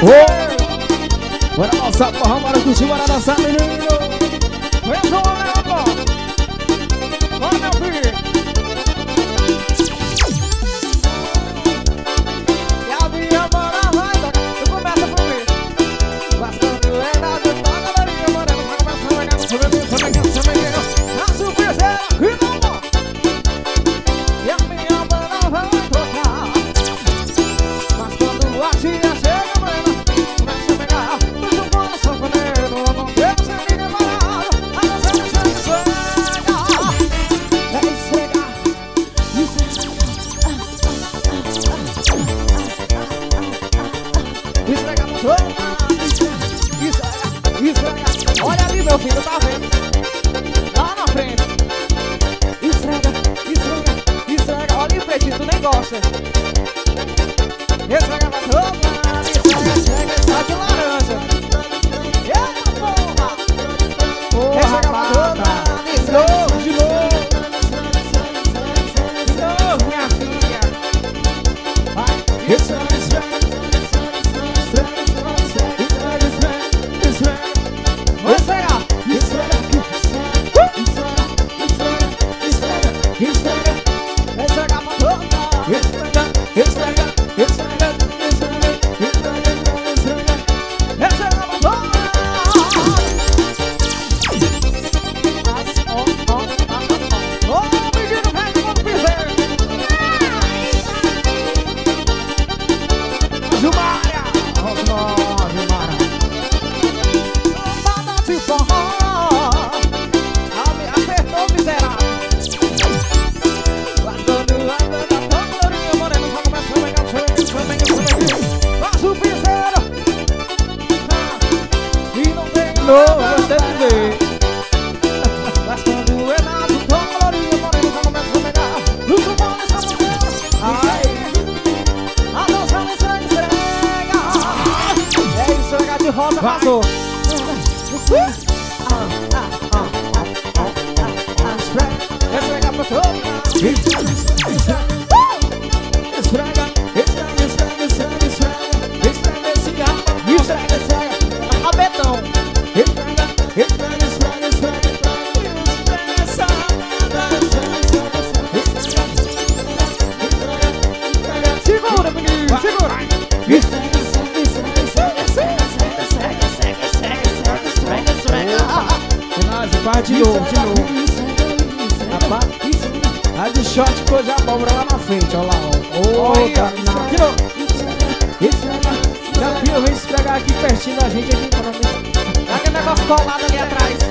Oh! Bora dançar, porra, bora curtir, bora dançar, menino! Vem, vamos lá, pô! Bora, meu filho! E a minha mora vai tocar, tu começa por mim! Bastante verdade, toca a minha morena, vai começar a pegar no sobrevivo, na surpresa, aqui não dá! E a minha mora vai tocar, mas quando a tia chega, olha ali, meu filho, tá vendo? Lá na frente. Esfrega, esfrega, esfrega. Olha em frente, tu nem gosta. Esfrega pra todo lado, esfrega, esfrega, está de laranja. Eita porra! Esfrega pra todo lado, de novo, de novo. De novo, minha filha. Vai, esfrega, esfrega. Gostei de ver. Mas quando é nada, o tom colorinho moreno já começa a pegar no sumão dessa mulher. Ai, a dança me esfrega. É isso, esfrega de rosa, passou. Esfrega pra todo lado. Esfrega, esfrega, esfrega, esfrega, esfrega, esfrega esse gato. Esfrega, esfrega, a betão. Esfrega, esfrega, esfrega, esfrega, esfrega essa esfrega. Segura, menino, segura. Esfrega, esfrega, esfrega, esfrega, esfrega, esfrega, esfrega, esfrega. Renato, faz de novo, de novo. A de shot ficou já abóbora lá na frente, olha lá, ó. De novo. Esfrega. Já viu, vem esfregar aqui pertinho da gente aqui, aquele negócio colado ali atrás.